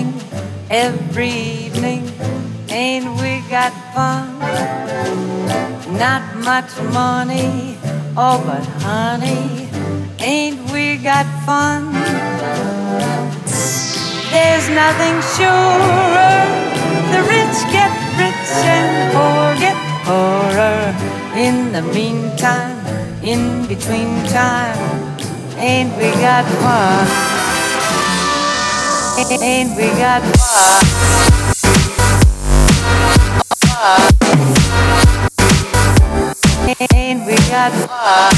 evening, every evening, ain't we got fun? Not much money, oh but honey, ain't we got fun? There's nothing surer, the rich get rich and poor get poorer. In the meantime, in between time, ain't we got fun? Ain't we got fun? Ain't we got fun?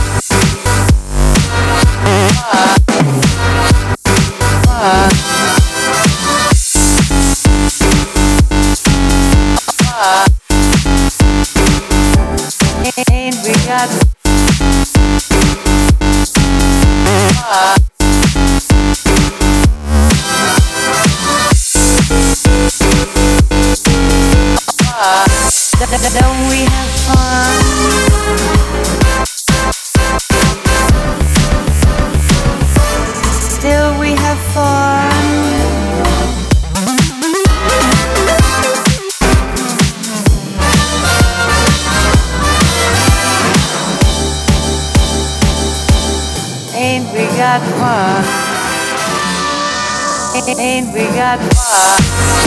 Ain't we got don't we have fun? Still we have fun. Ain't we got fun? Ain't we got fun?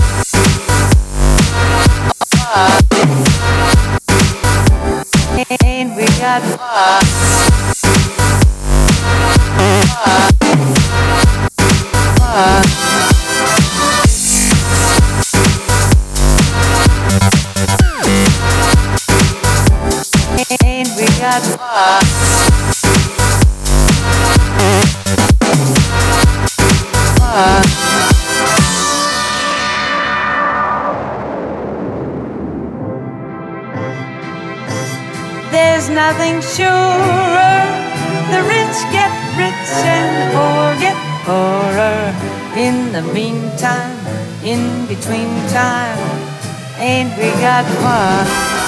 Ain't we got fun? Ain't we got fun? There's nothing surer, the rich get rich and poor get poorer. In the meantime, in between time, ain't we got fun?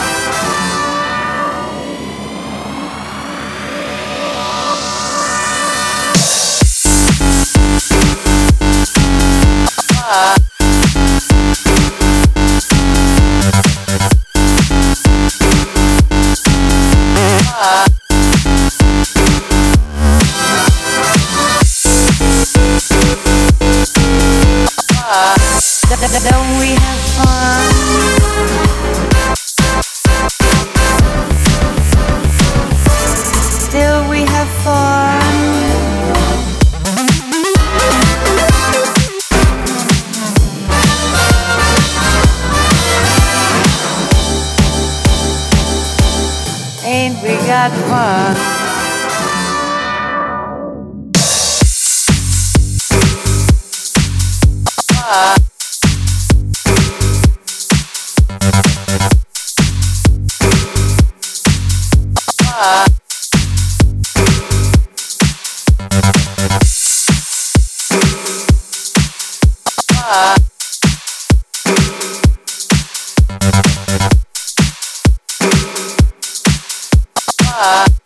Don't we have fun? Still we have fun. Ain't we got fun? Uh